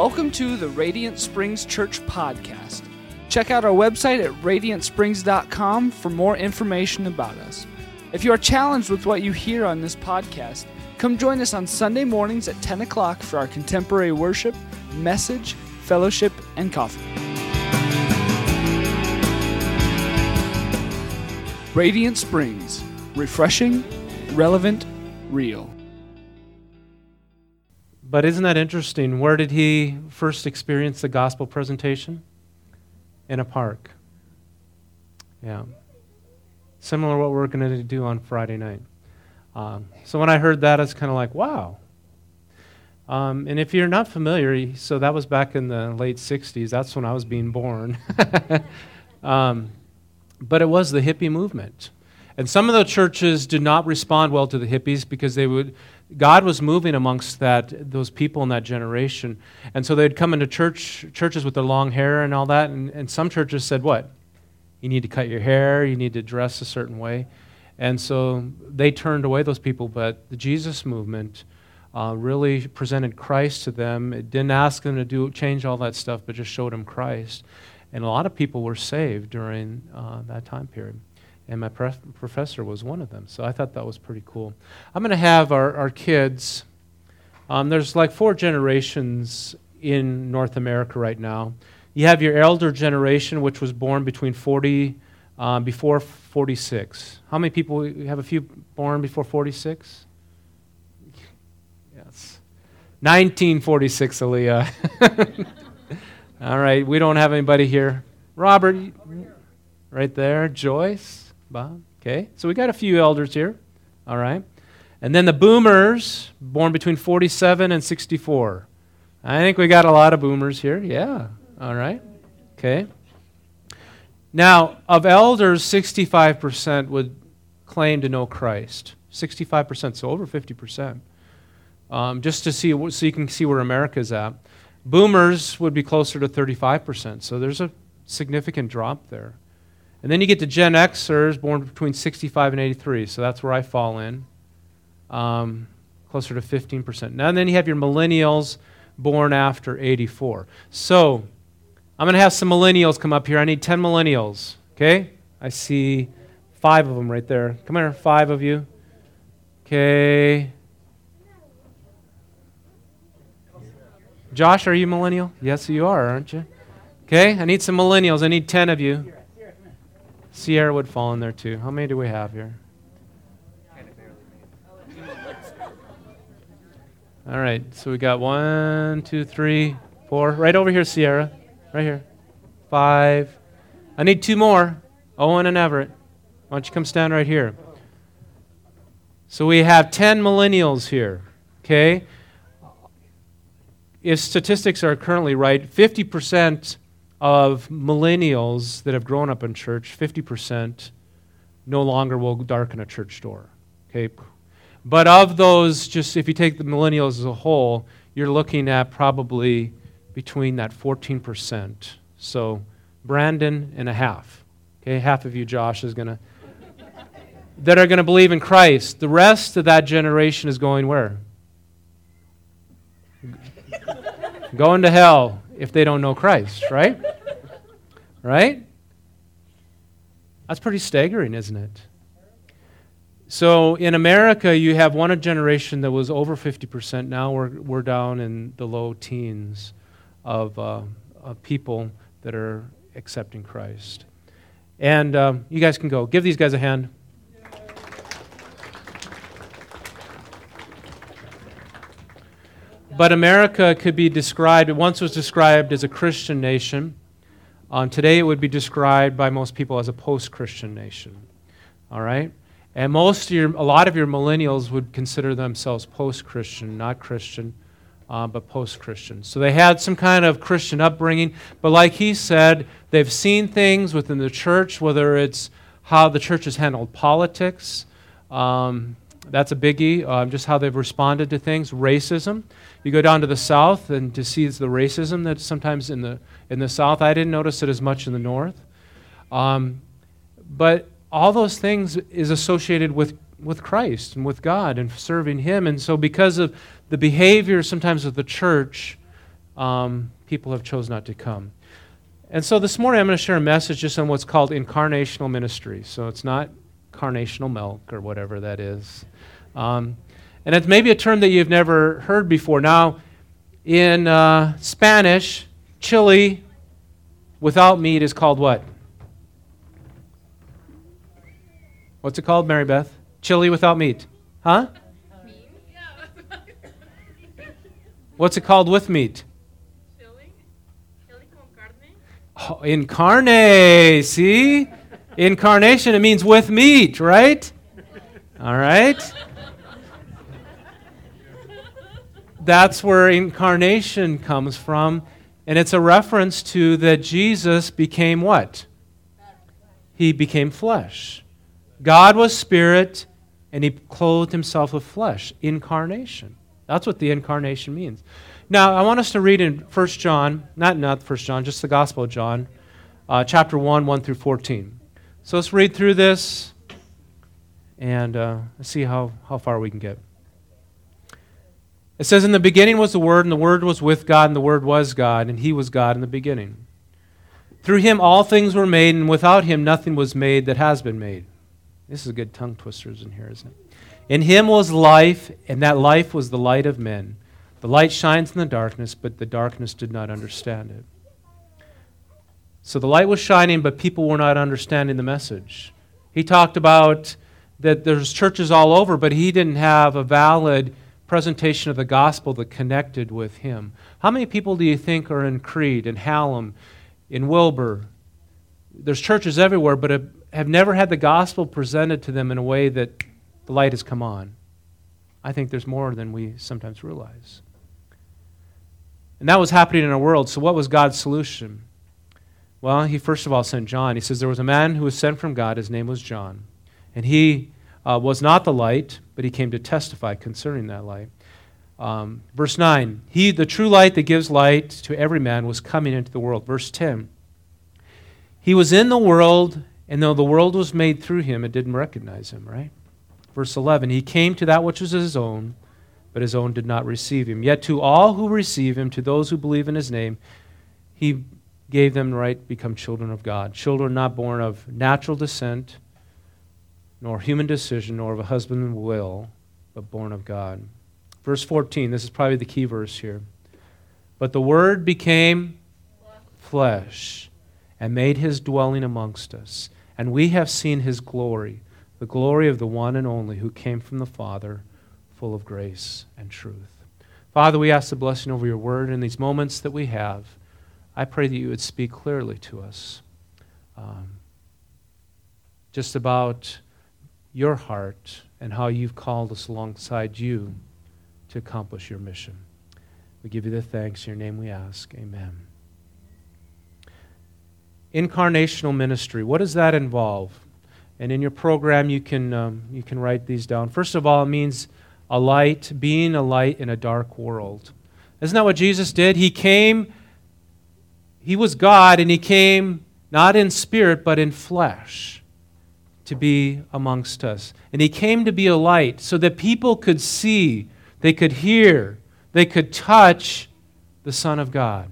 Welcome to the Radiant Springs Church podcast. Check out our website at radiantsprings.com for more information about us. If you are challenged with what you hear on this podcast, come join us on Sunday mornings at 10 o'clock for our contemporary worship, message, fellowship, and coffee. Radiant Springs, refreshing, relevant, real. But isn't that interesting? Where did he first experience the gospel presentation? In a park. Yeah. Similar to what we're going to do on Friday night. So when I heard that, I was kind of like, wow. And if you're not familiar, so that was back in the late 60s. That's when I was being born. But it was the hippie movement. And some of the churches did not respond well to the hippies because God was moving amongst those people in that generation. And so they'd come into churches with their long hair and all that, and some churches said, what? You need to cut your hair, you need to dress a certain way. And so they turned away those people, but the Jesus movement really presented Christ to them. It didn't ask them to change all that stuff, but just showed them Christ. And a lot of people were saved during that time period. And my professor was one of them. So I thought that was pretty cool. I'm going to have our kids. There's like 4 generations in North America right now. You have your elder generation, which was born between before 46. How many people, you have a few born before 46? Yes. 1946, Aaliyah. All right, we don't have anybody here. Robert, right there. Joyce. Bob. Okay, so we got a few elders here. All right. And then the boomers, born between 47 and 64. I think we got a lot of boomers here. Yeah. All right. Okay. Now, of elders, 65% would claim to know Christ. 65%, so over 50%. Just to see, so you can see where America's at. Boomers would be closer to 35%, so there's a significant drop there. And then you get to Gen Xers, born between 65 and 83, so that's where I fall in, closer to 15%. Now, and then you have your millennials, born after 84. So I'm going to have some millennials come up here. I need 10 millennials, okay? I see 5 of them right there. Come here, 5 of you. Okay. Josh, are you millennial? Yes, you are, aren't you? Okay, I need some millennials. I need 10 of you. Sierra would fall in there too. How many do we have here? All right, so we got 1, 2, 3, 4. Right over here, Sierra. Right here. 5. I need 2 more. Owen and Everett. Why don't you come stand right here? So we have 10 millennials here. Okay? If statistics are currently right, 50% of millennials that have grown up in church, 50% no longer will darken a church door. Okay? But of those, just if you take the millennials as a whole, you're looking at probably between that 14%. So Brandon and a half. Okay, half of you, Josh, that are going to believe in Christ. The rest of that generation is going where? Going to hell if they don't know Christ, right? Right? That's pretty staggering, isn't it? So in America, you have one generation that was over 50%. Now we're down in the low teens of people that are accepting Christ. And you guys can go. Give these guys a hand. But America could be described, it once was described as a Christian nation. Today it would be described by most people as a post-Christian nation. All right? And a lot of your millennials would consider themselves post-Christian, not Christian, but post-Christian. So they had some kind of Christian upbringing, but like he said, they've seen things within the church, whether it's how the church has handled politics, that's a biggie, just how they've responded to things. Racism. You go down to the South and to see the racism that's sometimes in the South. I didn't notice it as much in the North. But all those things is associated with Christ and with God and serving Him. And so because of the behavior sometimes of the church, people have chosen not to come. And so this morning I'm going to share a message just on what's called incarnational ministry. So it's not carnational milk or whatever that is. And it's maybe a term that you've never heard before. Now, in Spanish, chili without meat is called what? What's it called, Mary Beth? Chili without meat. Huh? What's it called with meat? Chili con carne. Oh, incarne, see? Incarnation, it means with meat, right? All right? That's where incarnation comes from, and it's a reference to that Jesus became what? He became flesh. God was spirit, and he clothed himself with flesh. Incarnation. That's what the incarnation means. Now, I want us to read in 1 John, not 1 John, just the Gospel of John, chapter 1, 1 through 14. So let's read through this and see how far we can get. It says, "In the beginning was the Word, and the Word was with God, and the Word was God, and he was God in the beginning. Through him all things were made, and without him nothing was made that has been made." This is a good tongue twisters in here, isn't it? "In him was life, and that life was the light of men. The light shines in the darkness, but the darkness did not understand it." So the light was shining, but people were not understanding the message. He talked about that there's churches all over, but he didn't have a valid presentation of the gospel that connected with him. How many people do you think are in Creed, in Hallam, in Wilbur? There's churches everywhere, but have never had the gospel presented to them in a way that the light has come on. I think there's more than we sometimes realize. And that was happening in our world. So what was God's solution? Well, he first of all sent John. He says there was a man who was sent from God. His name was John. And he was not the light, but he came to testify concerning that light. Verse 9, "He, the true light that gives light to every man, was coming into the world." Verse 10, "He was in the world, and though the world was made through him, it didn't recognize him," right? Verse 11, "He came to that which was his own, but his own did not receive him. Yet to all who receive him, to those who believe in his name, he gave them the right to become children of God. Children not born of natural descent, nor human decision, nor of a husband's will, but born of God." Verse 14, this is probably the key verse here. "But the Word became flesh and made his dwelling amongst us, and we have seen his glory, the glory of the one and only who came from the Father, full of grace and truth." Father, we ask the blessing over your word in these moments that we have. I pray that you would speak clearly to us just about your heart and how you've called us alongside you to accomplish your mission. We give you the thanks. In your name we ask. Amen. Incarnational ministry. What does that involve? And in your program, you can write these down. First of all, it means a light, being a light in a dark world. Isn't that what Jesus did? He came, he was God, and he came not in spirit, but in flesh to be amongst us. And he came to be a light so that people could see, they could hear, they could touch the Son of God.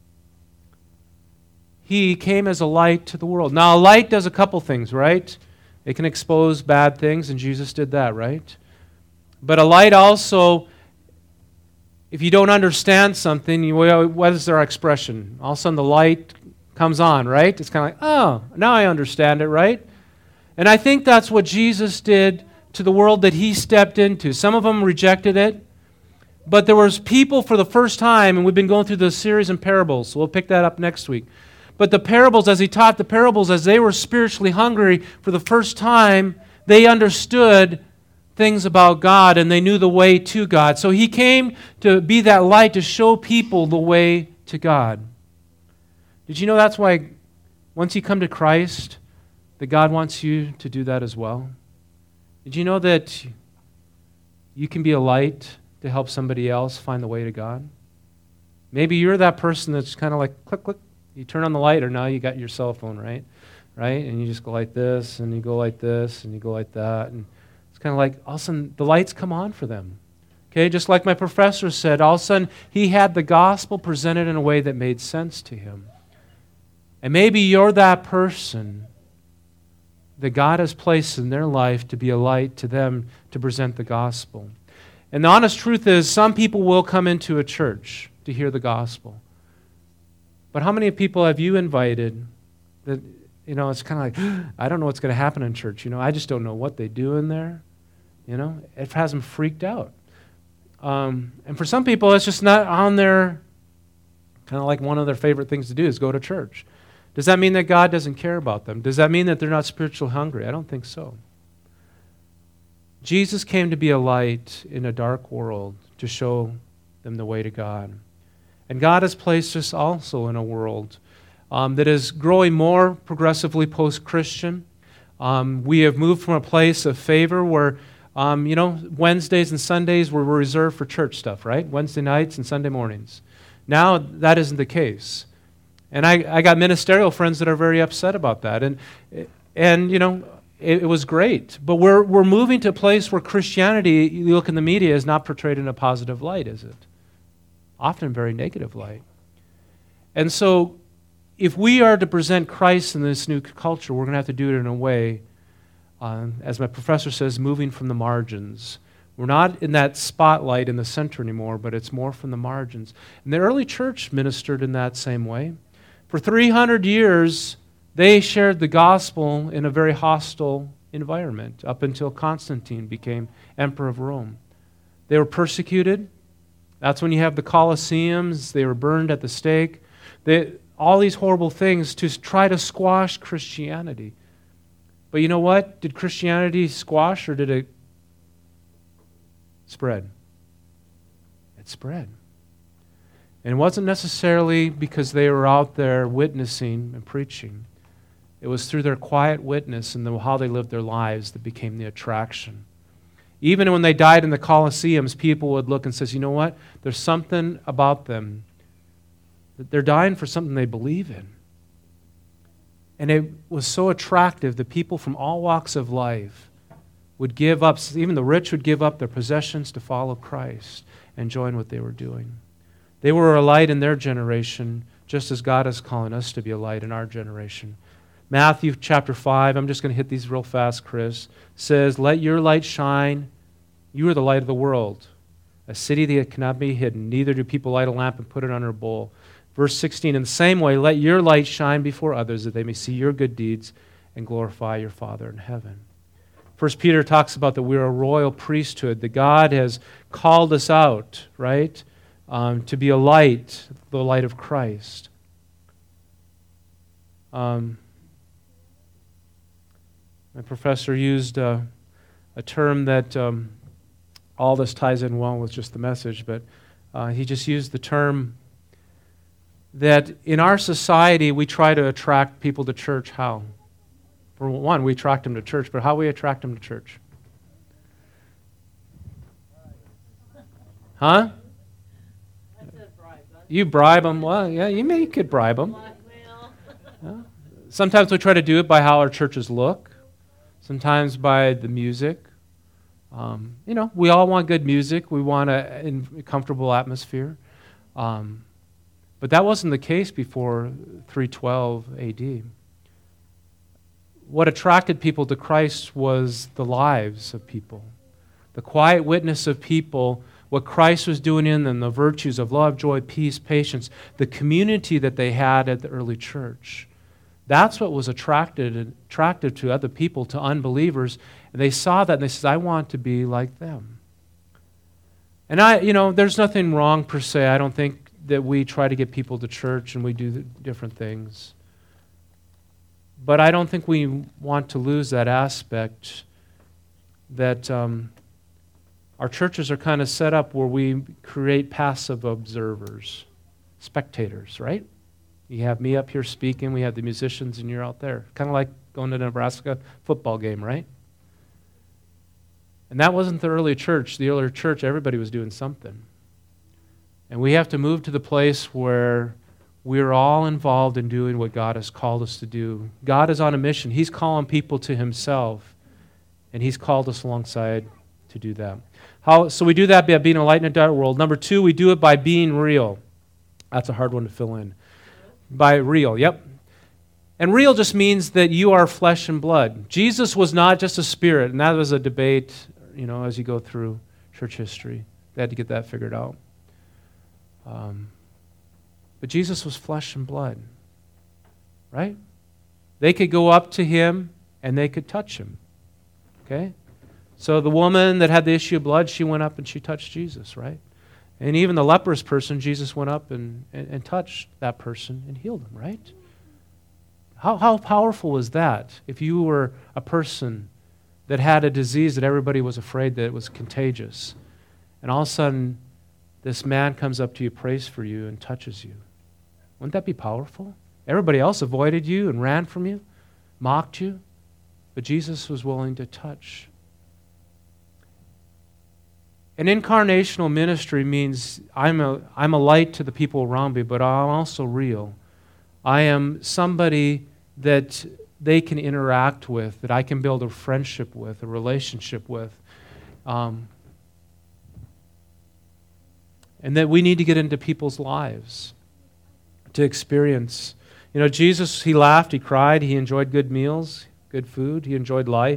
He came as a light to the world. Now, a light does a couple things, right? It can expose bad things, and Jesus did that, right? But a light also, if you don't understand something, what is our expression? All of a sudden the light comes on, right? It's kind of like, oh, now I understand it, right? And I think that's what Jesus did to the world that he stepped into. Some of them rejected it, but there was people for the first time, and we've been going through this series in parables, so we'll pick that up next week. But the parables, as he taught the parables, as they were spiritually hungry for the first time, they understood things about God and they knew the way to God. So he came to be that light to show people the way to God. Did you know that's why once you come to Christ, that God wants you to do that as well? Did you know that you can be a light to help somebody else find the way to God? Maybe you're that person that's kind of like, click, click. You turn on the light, or now you got your cell phone, right? Right? And you just go like this, and you go like this, and you go like that. And it's kind of like, all of a sudden, the lights come on for them. Okay, just like my professor said, all of a sudden he had the gospel presented in a way that made sense to him. And maybe you're that person that God has placed in their life to be a light to them to present the gospel. And the honest truth is, some people will come into a church to hear the gospel. But how many people have you invited that, it's kind of like, I don't know what's going to happen in church. I just don't know what they do in there. It has them freaked out. And for some people, it's just not on their, kind of like one of their favorite things to do is go to church. Does that mean that God doesn't care about them? Does that mean that they're not spiritually hungry? I don't think so. Jesus came to be a light in a dark world to show them the way to God. And God has placed us also in a world that is growing more progressively post-Christian. We have moved from a place of favor where, Wednesdays and Sundays were reserved for church stuff, right? Wednesday nights and Sunday mornings. Now that isn't the case. And I got ministerial friends that are very upset about that. And it was great. But we're moving to a place where Christianity, you look in the media, is not portrayed in a positive light, is it? Often a very negative light. And so if we are to present Christ in this new culture, we're going to have to do it in a way, as my professor says, moving from the margins. We're not in that spotlight in the center anymore, but it's more from the margins. And the early church ministered in that same way. For 300 years, they shared the gospel in a very hostile environment up until Constantine became emperor of Rome. They were persecuted. That's when you have the Colosseums. They were burned at the stake. All these horrible things to try to squash Christianity. But you know what? Did Christianity squash or did it spread? It spread. And it wasn't necessarily because they were out there witnessing and preaching. It was through their quiet witness and how they lived their lives that became the attraction. Even when they died in the Colosseums, people would look and say, you know what? There's something about them. That they're dying for something they believe in. And it was so attractive that people from all walks of life would give up, even the rich would give up their possessions to follow Christ and join what they were doing. They were a light in their generation, just as God is calling us to be a light in our generation. Matthew chapter 5, I'm just going to hit these real fast, Chris, says, let your light shine. You are the light of the world. A city that cannot be hidden. Neither do people light a lamp and put it under a bowl. Verse 16, in the same way, let your light shine before others that they may see your good deeds and glorify your Father in heaven. 1 Peter talks about that we're a royal priesthood, that God has called us out, right? To be a light, the light of Christ. My professor used a term that all this ties in well with just the message, but he just used the term that in our society we try to attract people to church. How? For one, we attract them to church, but how we attract them to church? Huh? You bribe them. Well, yeah, you could bribe them. Sometimes we try to do it by how our churches look. Sometimes by the music. We all want good music. We want a comfortable atmosphere. But that wasn't the case before 312 AD. What attracted people to Christ was the lives of people, the quiet witness of people, what Christ was doing in them, the virtues of love, joy, peace, patience, the community that they had at the early church. That's what was attractive to other people, to unbelievers. And they saw that and they said, I want to be like them. And there's nothing wrong per se. I don't think that we try to get people to church and we do different things. But I don't think we want to lose that aspect that our churches are kind of set up where we create passive observers, spectators, right? You have me up here speaking, we have the musicians, and you're out there. Kind of like going to the Nebraska football game, right? And that wasn't the early church. The early church, everybody was doing something. And we have to move to the place where we're all involved in doing what God has called us to do. God is on a mission. He's calling people to Himself, and He's called us alongside to do that. So we do that by being a light in a dark world. Number 2, we do it by being real. That's a hard one to fill in. By real, yep. And real just means that you are flesh and blood. Jesus was not just a spirit, and that was a debate, as you go through church history. They had to get that figured out. But Jesus was flesh and blood, right? They could go up to him and they could touch him, okay? So the woman that had the issue of blood, she went up and she touched Jesus, right? And even the leprous person, Jesus went up and touched that person and healed him, right? How powerful was that if you were a person that had a disease that everybody was afraid that it was contagious, and all of a sudden this man comes up to you, prays for you, and touches you? Wouldn't that be powerful? Everybody else avoided you and ran from you, mocked you, but Jesus was willing to touch. An incarnational ministry means I'm a light to the people around me, but I'm also real. I am somebody that they can interact with, that I can build a friendship with, a relationship with. And that we need to get into people's lives to experience. Jesus, he laughed, he cried, he enjoyed good meals, good food, he enjoyed life,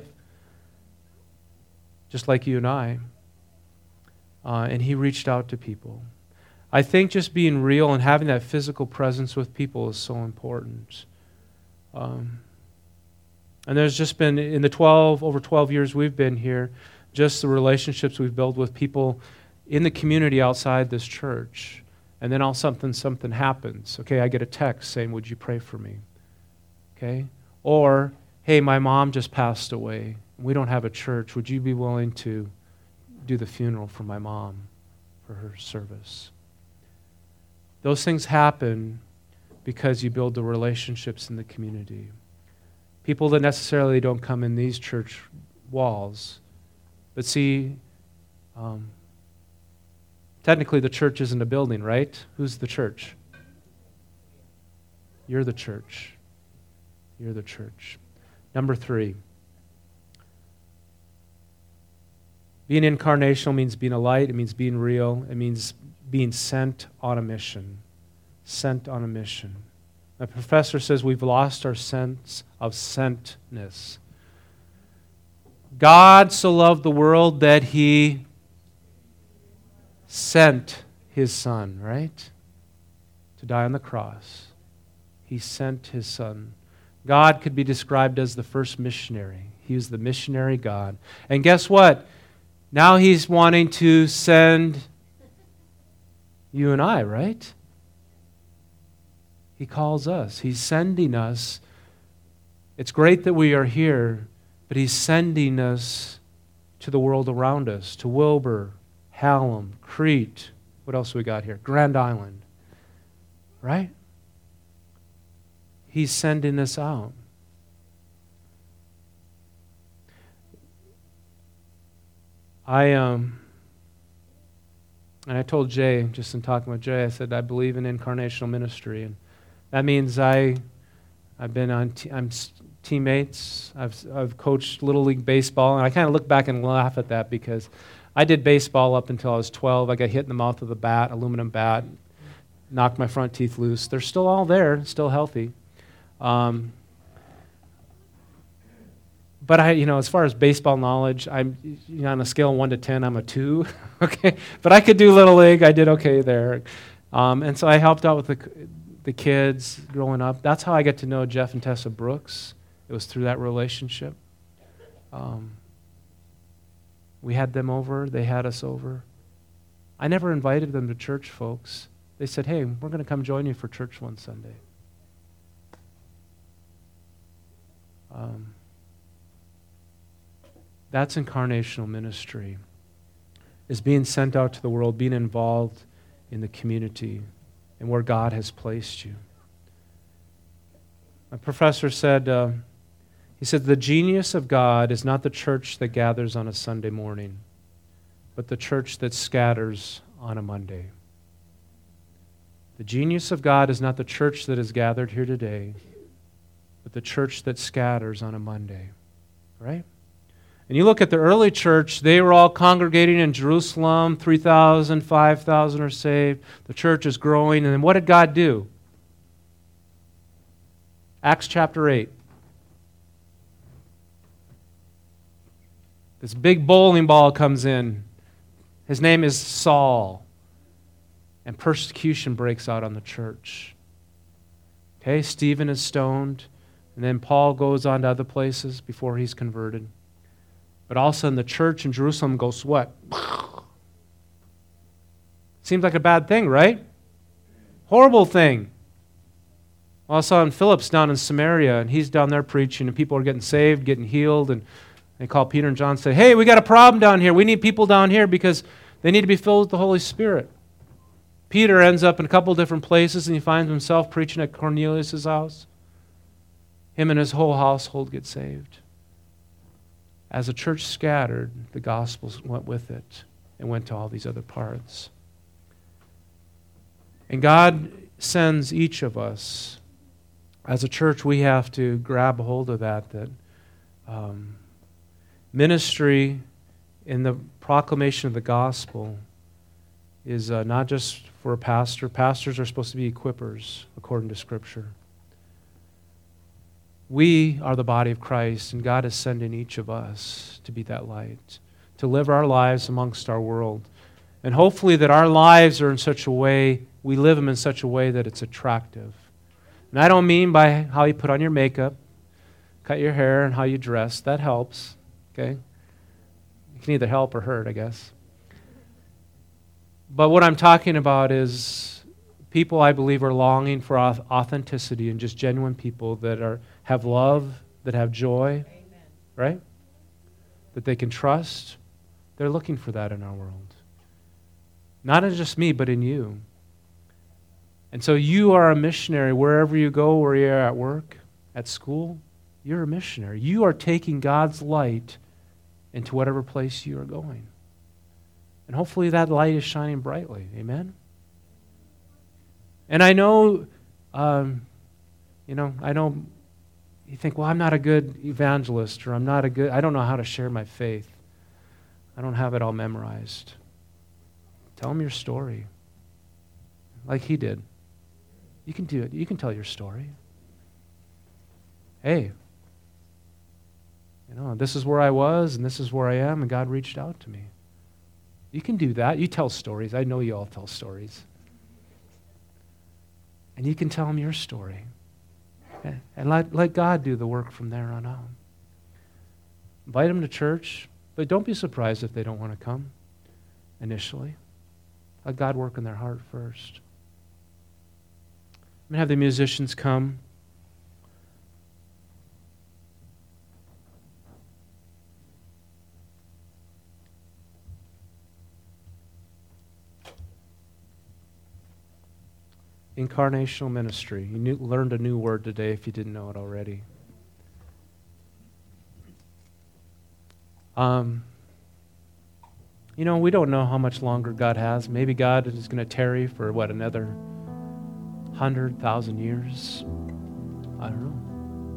just like you and I. And he reached out to people. I think just being real and having that physical presence with people is so important. And there's just been, in the over 12 years we've been here, just the relationships we've built with people in the community outside this church. And then all something happens. Okay, I get a text saying, would you pray for me? Okay? Or, hey, my mom just passed away. We don't have a church. Would you be willing to do the funeral for my mom for her service? Those things happen because you build the relationships in the community. People that necessarily don't come in these church walls, but see, technically the church isn't a building, right? Who's the church? You're the church. You're the church. Number 3. Being incarnational means being a light. It means being real. It means being sent on a mission. Sent on a mission. My professor says we've lost our sense of sentness. God so loved the world that he sent his son, right? To die on the cross. He sent his son. God could be described as the first missionary. He was the missionary God. And guess what? Now he's wanting to send you and I, right? He calls us. He's sending us. It's great that we are here, but he's sending us to the world around us, to Wilbur, Hallam, Crete. What else we got here? Grand Island. Right? He's sending us out. And I told Jay, just in talking with Jay, I said, I believe in incarnational ministry. And that means I'm teammates. I've coached Little League baseball, and I kind of look back and laugh at that because I did baseball up until I was 12. I got hit in the mouth with a bat, aluminum bat, knocked my front teeth loose. They're still all there, still healthy. But as far as baseball knowledge, I'm on a scale of 1 to 10, I'm a 2. Okay, but I could do Little League. I did okay there, and so I helped out with the kids growing up. That's how I got to know Jeff and Tessa Brooks. It was through that relationship. We had them over. They had us over. I never invited them to church, folks. They said, "Hey, we're going to come join you for church one Sunday." That's incarnational ministry, is being sent out to the world, being involved in the community and where God has placed you. My professor said, he said, the genius of God is not the church that gathers on a Sunday morning, but the church that scatters on a Monday. The genius of God is not the church that is gathered here today, but the church that scatters on a Monday, right? And you look at the early church, they were all congregating in Jerusalem, 3,000, 5,000 are saved. The church is growing. And then what did God do? Acts chapter 8. This big bowling ball comes in. His name is Saul. And persecution breaks out on the church. Okay, Stephen is stoned. And then Paul goes on to other places before he's converted. But all of a sudden the church in Jerusalem goes what? Seems like a bad thing, right? Horrible thing. All of a sudden Philip's down in Samaria and he's down there preaching and people are getting saved, getting healed, and they call Peter and John and say, hey, we got a problem down here. We need people down here because they need to be filled with the Holy Spirit. Peter ends up in a couple different places and he finds himself preaching at Cornelius' house. Him and his whole household get saved. As the church scattered, the gospel went with it and went to all these other parts. And God sends each of us. As a church, we have to grab a hold of that ministry in the proclamation of the gospel is not just for a pastor. Pastors are supposed to be equippers, according to Scripture. We are the body of Christ, and God is sending each of us to be that light, to live our lives amongst our world. And hopefully that our lives are in such a way, we live them in such a way that it's attractive. And I don't mean by how you put on your makeup, cut your hair, and how you dress. That helps, okay? It can either help or hurt, I guess. But what I'm talking about is people, I believe, are longing for authenticity and just genuine people that have love, that have joy, amen, right? That they can trust. They're looking for that in our world. Not in just me, but in you. And so you are a missionary wherever you go, where you're at work, at school. You're a missionary. You are taking God's light into whatever place you are going. And hopefully that light is shining brightly. Amen? And I know, I know you think, well, I'm not a good evangelist, or I don't know how to share my faith. I don't have it all memorized. Tell them your story. Like he did. You can do it. You can tell your story. Hey, this is where I was, and this is where I am, and God reached out to me. You can do that. You tell stories. I know you all tell stories. And you can tell them your story. And let God do the work from there on out. Invite them to church, but don't be surprised if they don't want to come initially. Let God work in their heart first. I'm going to have the musicians come. Incarnational ministry. You learned a new word today if you didn't know it already. We don't know how much longer God has. Maybe God is going to tarry for, another 100,000 years? I don't know.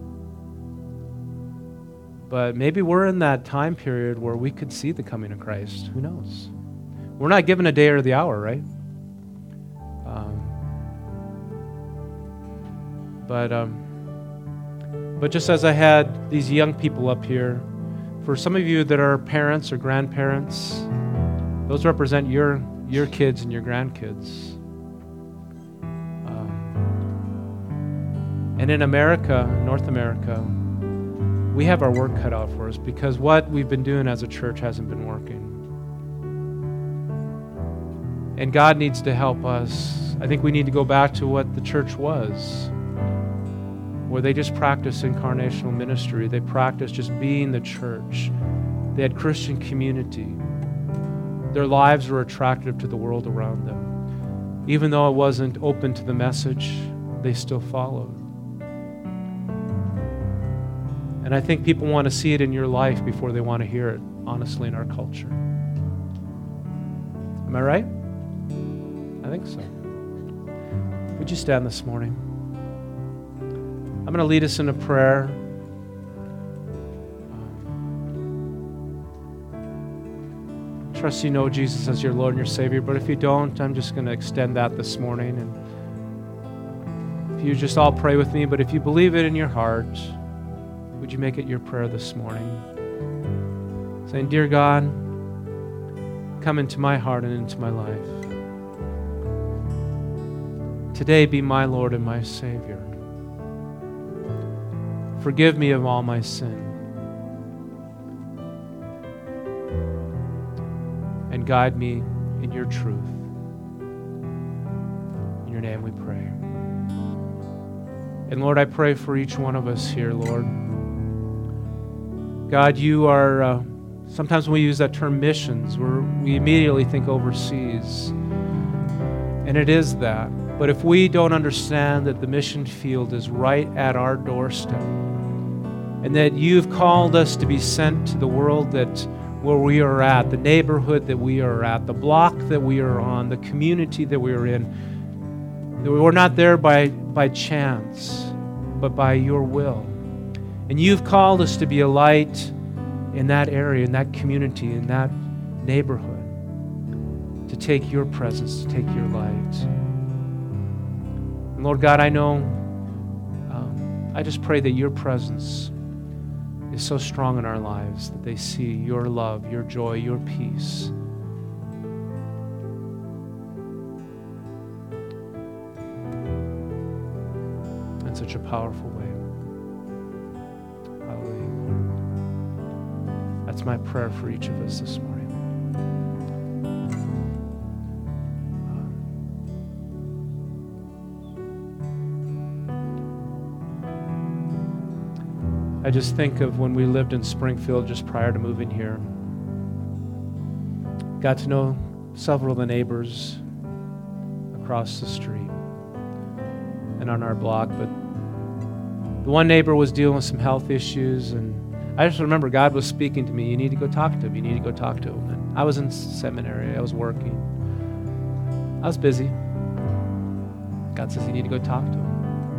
But maybe we're in that time period where we could see the coming of Christ. Who knows? We're not given a day or the hour, right? But just as I had these young people up here, for some of you that are parents or grandparents, those represent your kids and your grandkids. And in America, North America, we have our work cut out for us because what we've been doing as a church hasn't been working. And God needs to help us. I think we need to go back to what the church was, where they just practiced incarnational ministry. They practiced just being the church. They had Christian community. Their lives were attractive to the world around them. Even though it wasn't open to the message, they still followed. And I think people want to see it in your life before they want to hear it, honestly, in our culture. Am I right? I think so. Would you stand this morning? I'm going to lead us in a prayer. trust you know Jesus as your Lord and your Savior, but if you don't, I'm just going to extend that this morning. And if you just all pray with me, but if you believe it in your heart, would you make it your prayer this morning? Saying, Dear God, come into my heart and into my life. Today be my Lord and my Savior. Forgive me of all my sin. And guide me in your truth. In your name we pray. And Lord, I pray for each one of us here, Lord. God, you are, sometimes when we use that term missions, we immediately think overseas. And it is that. But if we don't understand that the mission field is right at our doorstep, and that you've called us to be sent to the world where we are at, the neighborhood that we are at, the block that we are on, the community that we are in, that we're not there by chance, but by your will. And you've called us to be a light in that area, in that community, in that neighborhood, to take your presence, to take your light. And Lord God, I know, I just pray that your presence is so strong in our lives that they see your love, your joy, your peace. In such a powerful way. Hallelujah, Lord. That's my prayer for each of us this morning. I just think of when we lived in Springfield just prior to moving here. Got to know several of the neighbors across the street and on our block, but the one neighbor was dealing with some health issues, and I just remember God was speaking to me, you need to go talk to him, you need to go talk to him. And I was in seminary, I was working. I was busy. God says you need to go talk to him.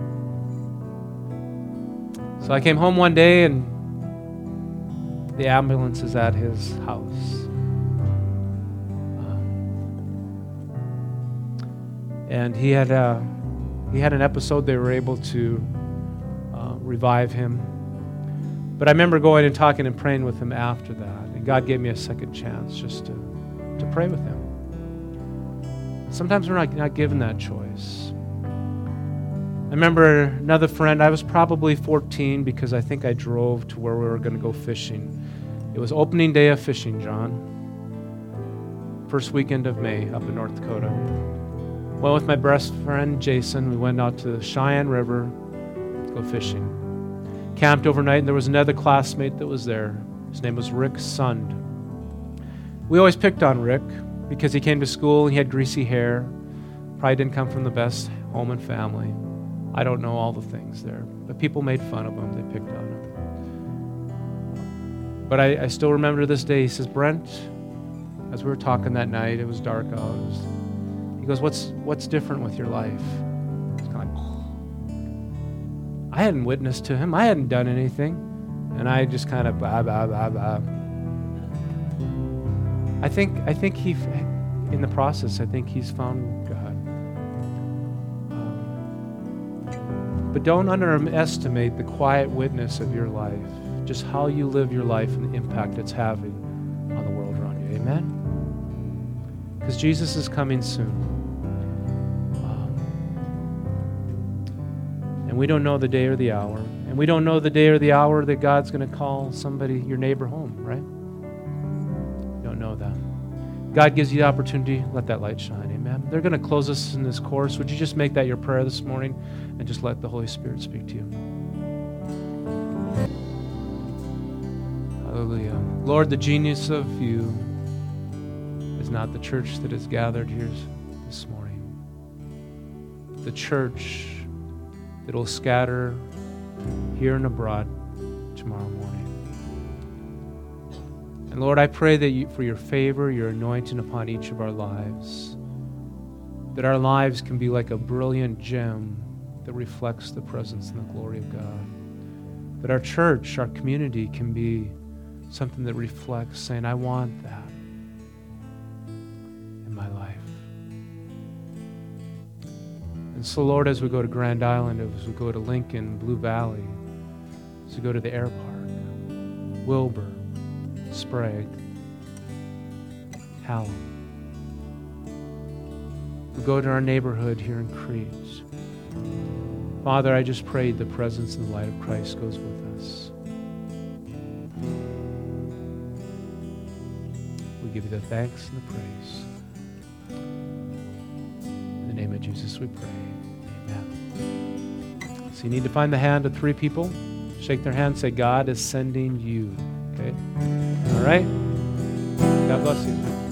So I came home one day and the ambulance is at his house. And he had an episode. They were able to revive him. But I remember going and talking and praying with him after that. And God gave me a second chance just to pray with him. Sometimes we're not given that choice. I remember another friend, I was probably 14 because I think I drove to where we were going to go fishing. It was opening day of Fishing John. First weekend of May up in North Dakota. Went with my best friend Jason. We went out to the Cheyenne River to go fishing. Camped overnight, and there was another classmate that was there. His name was Rick Sund. We always picked on Rick because he came to school and he had greasy hair. Probably didn't come from the best home and family. I don't know all the things there, but people made fun of him. They picked on him. But I still remember to this day, he says, Brent, as we were talking that night, it was dark out. He goes, what's different with your life? It's kind of like, I hadn't witnessed to him. I hadn't done anything. And I just kind of blah, blah, blah, blah. I think he, in the process, I think he's found God. But don't underestimate the quiet witness of your life, just how you live your life and the impact it's having on the world around you. Amen? Because Jesus is coming soon. And we don't know the day or the hour. And we don't know the day or the hour that God's going to call somebody, your neighbor, home, right? We don't know that. God gives you the opportunity, let that light shine. Amen. They're going to close us in this course. Would you just make that your prayer this morning and just let the Holy Spirit speak to you? Hallelujah. Lord, the genius of you is not the church that is gathered here this morning. The church that will scatter here and abroad tomorrow morning. And Lord, I pray that for your favor, your anointing upon each of our lives, that our lives can be like a brilliant gem that reflects the presence and the glory of God. That our church, our community can be something that reflects saying, I want that. And so, Lord, as we go to Grand Island, as we go to Lincoln, Blue Valley, as we go to the air park, Wilbur, Sprague, Hallam, we go to our neighborhood here in Creeds. Father, I just pray the presence and the light of Christ goes with us. We give you the thanks and the praise. In the name of Jesus we pray. Amen. So you need to find the hand of 3 people. Shake their hand, say, God is sending you. Okay? All right? God bless you.